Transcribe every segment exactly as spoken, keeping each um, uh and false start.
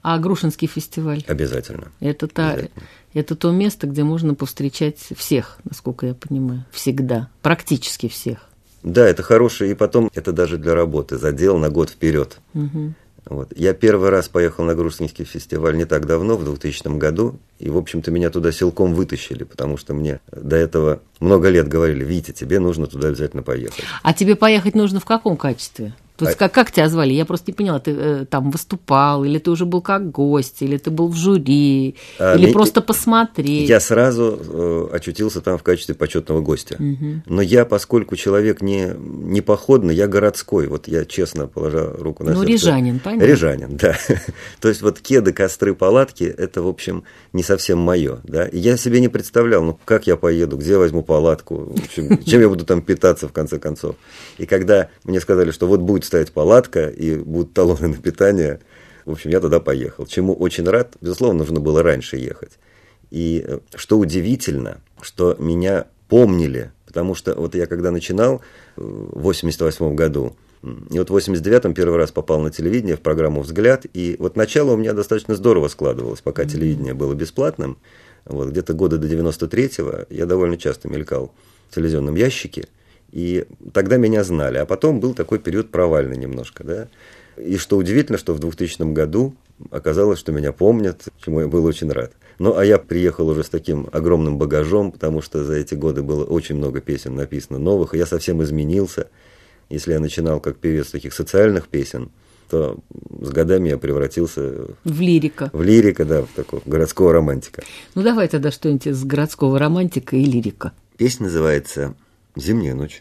А Грушинский фестиваль? Обязательно. Это, та, Обязательно. это то место, где можно повстречать всех, насколько я понимаю, всегда, практически всех. Да, это хорошее, и потом это даже для работы, задел на год вперед. Угу. Вот. Я первый раз поехал на Грушинский фестиваль не так давно, в двухтысячном году, и, в общем-то, меня туда силком вытащили, потому что мне до этого много лет говорили: Витя, тебе нужно туда обязательно поехать. А тебе поехать нужно в каком качестве? То есть, а... как, как тебя звали? Я просто не поняла, ты э, там выступал, или ты уже был как гость, или ты был в жюри, а, или ми... просто посмотреть? Я сразу э, очутился там в качестве почетного гостя. Угу. Но я, поскольку человек не, не походный, я городской, вот я честно, положа руку на ну, сердце. Ну, рижанин, понятно. Рижанин, да. То есть, вот кеды, костры, палатки, это, в общем, не совсем мое. Да? И я себе не представлял, ну, как я поеду, где возьму палатку, в общем, чем я буду там питаться, в конце концов. И когда мне сказали, что вот будет стоять палатка и будут талоны на питание, в общем, я туда поехал. Чему очень рад. Безусловно, нужно было раньше ехать. И что удивительно, что меня помнили, потому что вот я когда начинал в восемьдесят восьмом году, и вот в восемьдесят девятом первый раз попал на телевидение в программу «Взгляд», и вот начало у меня достаточно здорово складывалось, пока mm-hmm. телевидение было бесплатным. Вот, где-то года до девяносто третьего я довольно часто мелькал в телевизионном ящике, и тогда меня знали. А потом был такой период провальный немножко, да. И что удивительно, что в двухтысячном году оказалось, что меня помнят, чему я был очень рад. Ну, а я приехал уже с таким огромным багажом, потому что за эти годы было очень много песен написано новых, и я совсем изменился. Если я начинал как певец таких социальных песен, то с годами я превратился в лирика. В лирика, да, в такого городского романтика. Ну, давай тогда что-нибудь из городского романтика и лирика. Песня называется «Зимняя ночь».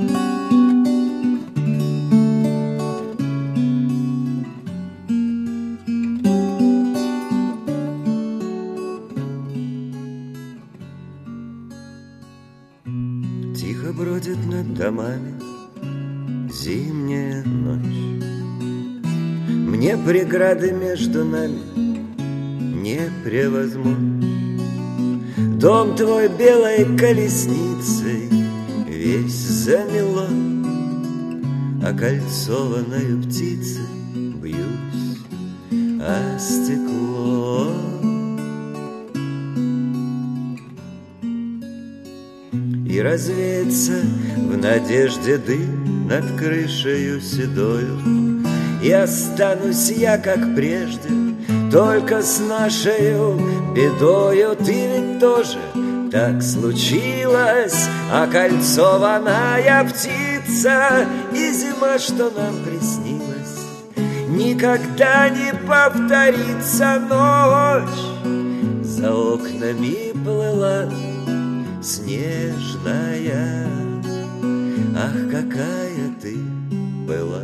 Тихо бродит над домами зимняя ночь. Мне преграды между нами не превозмочь. Дом твой белой колесницей весь замело, окольцованную птицей бьюсь о стекло. И развеется в надежде дым над крышею седою, и останусь я, как прежде, только с нашею бедою. Ты ведь тоже так случилось, окольцованная птица, и зима, что нам приснилась, никогда не повторится. Ночь за окнами плыла снежная, ах, какая ты была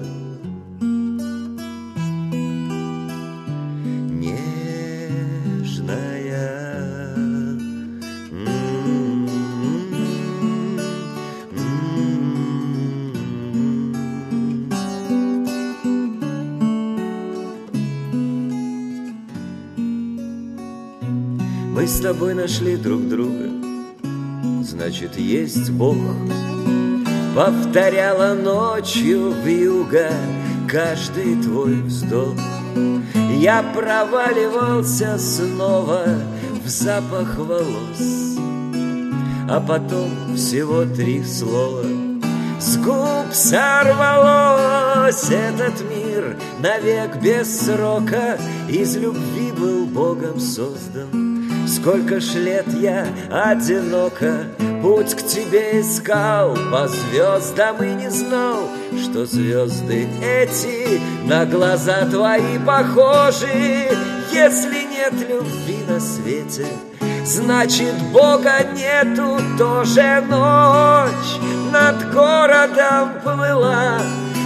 Мы с тобой нашли друг друга, значит, есть Бог. Повторяла ночью вьюга каждый твой вздох. Я проваливался снова в запах волос, а потом всего три слова с губ сорвалось. Этот мир навек без срока из любви был Богом создан. Сколько ж лет я одиноко путь к тебе искал по звездам и не знал, что звезды эти на глаза твои похожи. Если нет любви на свете, значит, Бога нету тоже. Ночь над городом плыла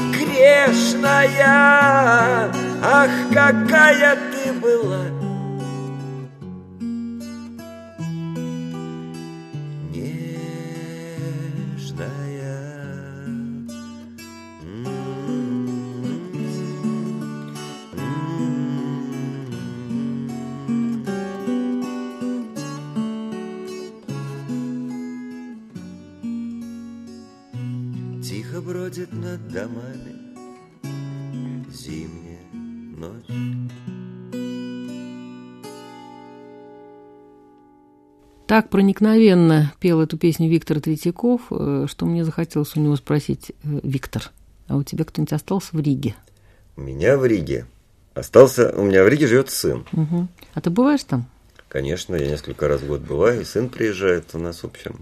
грешная, ах, какая ты была бродит над домами зимняя ночь. так проникновенно пел эту песню Виктор Третьяков, что мне захотелось у него спросить: Виктор, а у тебя кто-нибудь остался в Риге? У меня в Риге остался, у меня в Риге живет сын. Угу. А ты бываешь там? Конечно, я несколько раз в год бываю, и сын приезжает у нас, в общем.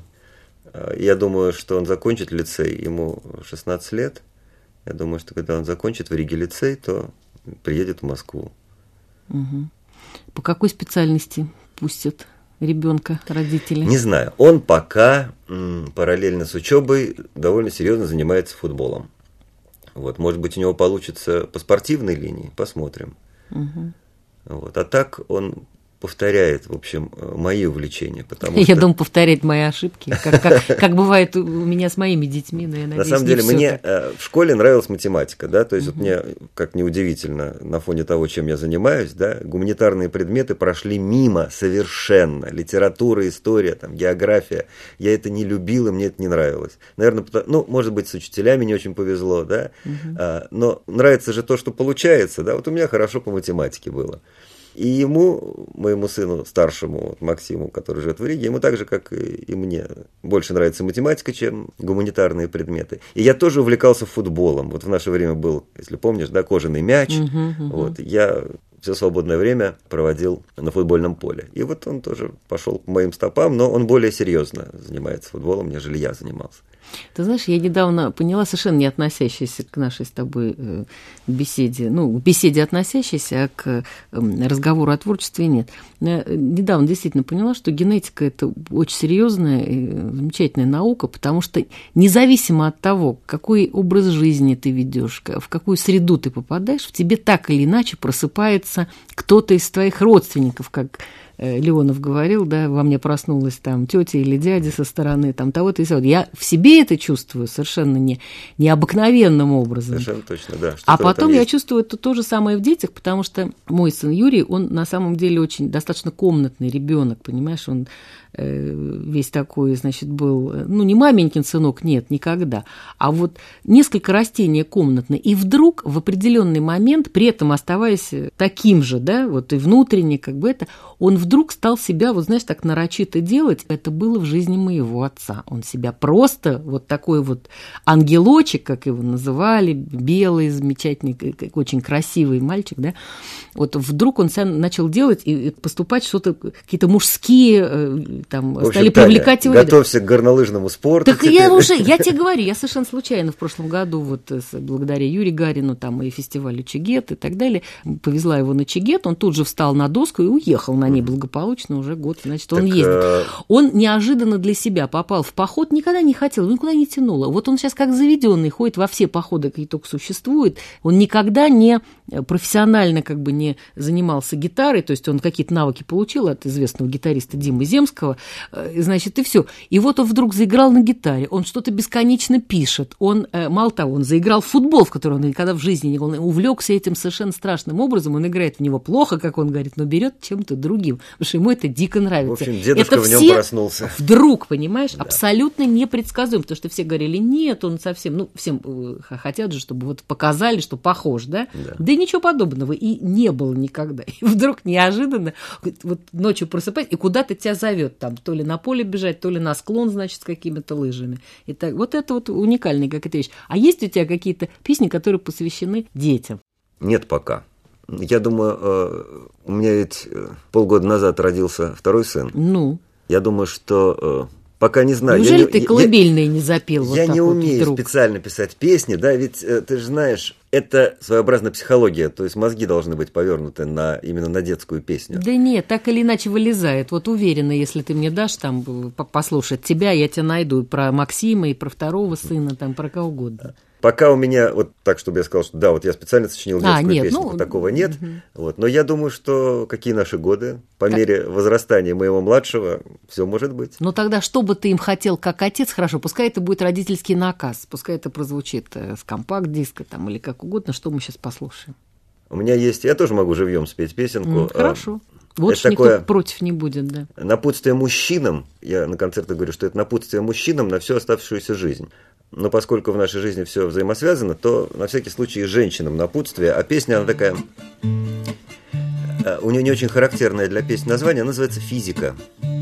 Я думаю, что он закончит лицей, ему шестнадцать лет. Я думаю, что когда он закончит в Риге лицей, то приедет в Москву. Угу. По какой специальности пустят ребенка родители? Не знаю. Он пока м, параллельно с учебой довольно серьезно занимается футболом. Вот, может быть, у него получится по спортивной линии, посмотрим. Угу. Вот. А так он повторяет, в общем, мои увлечения. Потому я что... думаю, повторяет мои ошибки, как, как, как бывает у меня с моими детьми, но я надеюсь, на самом деле, мне так. в школе нравилась математика, да, то есть угу. вот мне, как неудивительно, на фоне того, чем я занимаюсь, да, гуманитарные предметы прошли мимо совершенно. Литература, история, там, география, я это не любил, и мне это не нравилось. Наверное, потому, ну, может быть, с учителями не очень повезло, да, угу. а, но нравится же то, что получается, да, вот у меня хорошо по математике было. И ему, моему сыну старшему, Максиму, который живет в Риге, ему так же, как и мне, больше нравится математика, чем гуманитарные предметы. И я тоже увлекался футболом. Вот в наше время был, если помнишь, да, кожаный мяч. Uh-huh, uh-huh. Вот, я все свободное время проводил на футбольном поле. И вот он тоже пошел по моим стопам, но он более серьезно занимается футболом, нежели я занимался. Ты знаешь, я недавно поняла, совершенно не относящаяся к нашей с тобой беседе, ну, к беседе относящейся, а к разговору о творчестве нет. Я недавно действительно поняла, что генетика – это очень серьезная и замечательная наука, потому что независимо от того, какой образ жизни ты ведешь, в какую среду ты попадаешь, в тебе так или иначе просыпается кто-то из твоих родственников, как Леонов говорил, да, во мне проснулась там тетя или дядя со стороны там того-то и сего. Я в себе это чувствую совершенно не, необыкновенным образом. Совершенно точно, да. А потом я чувствую это то же самое в детях, потому что мой сын Юрий, он на самом деле очень достаточно комнатный ребенок, понимаешь, он весь такой, значит, был, ну, не маменькин сынок, нет, никогда, а вот несколько растений комнатные, и вдруг в определенный момент, при этом оставаясь таким же, да, вот и внутренне, как бы это, он вдруг стал себя, вот знаешь, так нарочито делать, это было в жизни моего отца, он себя просто, вот такой вот ангелочек, как его называли, белый, замечательный, очень красивый мальчик, да, вот вдруг он себя начал делать и поступать что-то, какие-то мужские там общем, стали привлекать его. Готовься к горнолыжному спорту. Так теперь. я уже, я тебе говорю, я совершенно случайно в прошлом году, вот благодаря Юрию Гарину, там и фестивалю Чигет и так далее, повезла его на Чигет, он тут же встал на доску и уехал на ней благополучно, уже год, значит, он так, ездит. А... Он неожиданно для себя попал в поход, никогда не хотел, никуда не тянуло. Вот он сейчас как заведенный ходит во все походы, какие только существуют, он никогда не профессионально как бы не занимался гитарой, то есть он какие-то навыки получил от известного гитариста Димы Земского, значит, и все. И вот он вдруг заиграл на гитаре, он что-то бесконечно пишет, он, мало того, он заиграл в футбол, в который он никогда в жизни не он увлекся этим совершенно страшным образом, он играет в него плохо, как он говорит, но берет чем-то другим, потому что ему это дико нравится. В общем, дедушка это в нем все проснулся. Вдруг, понимаешь, да. абсолютно непредсказуем, потому что все говорили, нет, он совсем, ну, всем хотят же, чтобы вот показали, что похож, да? Да, да и ничего подобного, и не было никогда. И вдруг неожиданно вот ночью просыпается, и куда-то тебя зовет там, то ли на поле бежать, то ли на склон, значит, с какими-то лыжами. И так, вот это вот уникальная какая-то вещь. А есть у тебя какие-то песни, которые посвящены детям? Нет пока. Я думаю, у меня ведь полгода назад родился второй сын. Ну? Я думаю, что... Пока не знаю. Неужели я ты не, колыбельные я, не запел? Вот я так не вот умею вдруг. специально писать песни, да, ведь ты же знаешь, это своеообразная психология, то есть мозги должны быть повернуты на, именно на детскую песню. Да нет, так или иначе вылезает. Вот уверена, если ты мне дашь там послушать тебя, я тебя найду и про Максима, и про второго сына, там про кого угодно. Пока у меня, вот так, чтобы я сказал, что да, вот я специально сочинил детскую а, нет, песню, ну, такого нет. Угу. Вот, но я думаю, что какие наши годы, по как... мере возрастания моего младшего, все может быть. Ну тогда, что бы ты им хотел как отец, хорошо, пускай это будет родительский наказ, пускай это прозвучит с компакт-диска там, или как угодно, что мы сейчас послушаем. У меня есть, я тоже могу живьем спеть песенку. Mm, хорошо. Вот что никто против не будет, да. Напутствие мужчинам, я на концертах говорю, что это напутствие мужчинам на всю оставшуюся жизнь. Но поскольку в нашей жизни все взаимосвязано, то на всякий случай и женщинам напутствие. А песня, она такая... У нее не очень характерное для песни название, она называется «Физика».